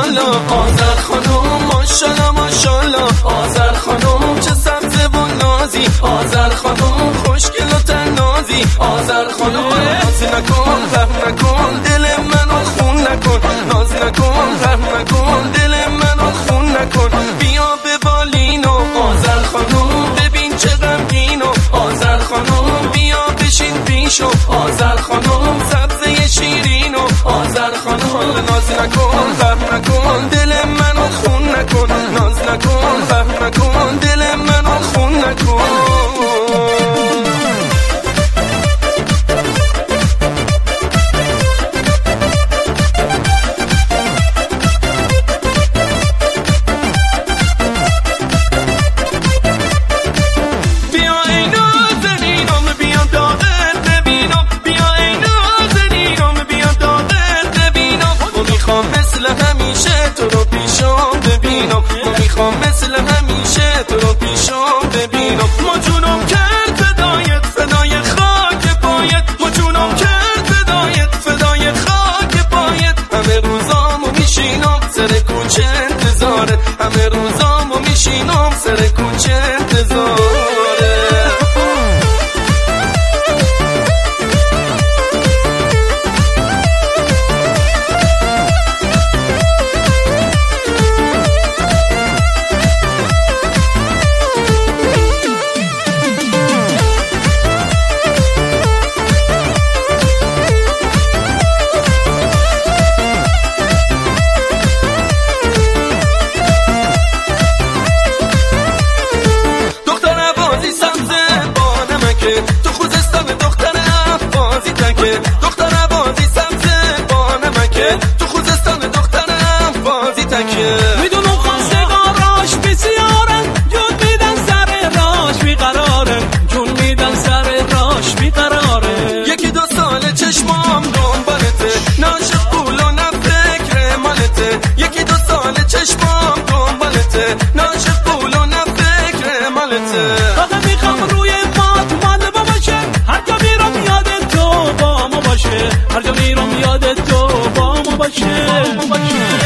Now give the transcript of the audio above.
ماشاءالله آذر خانم ماشاءالله ماشاءالله آذر خانم چه سبز و نازی آذر خانم خوشگل و تنازی آذر خانم ناز نکن غم نکن دل منو خون نکن ناز نکن غم نکن دل منو خون نکن بیا به بالینو آذر خانم ببین چه غمگینو آذر خانم بیا بشین پیشو آذر خانم سبزه شیرینو آذر خانم ناز نکن غم نکن دل منو خون نکن ناز نکن غم نکن دل منو خون نکن مثل همیشه تو رو پیشم ببینم ما جونم کرد فدایت فدای خاک پایت ما جونم کرد فدایت فدای خاک پایت همه روزامو میشینم سر کوچه انتظارت همه روزامو میشینم سر کوچه انتظارت تو خوزستان دختر افغازی تکه دختر عبازی سبز بانمکه تو خوزستان دختر افغازی تکه میدونم خواستگاراش بسیارن جون میدن سر راش بیقرارن جون میدن سر راش بیقراره یکی دو سال چشمام دنبالته ناشق پول و نه فکر مالته یکی دو سال چشمام دنبالته ناشق پول و نه فکر مالته فقط میخوام روی هر جا میرم یادت تو با ما باشه هر جا میرم یادت تو با ما باشه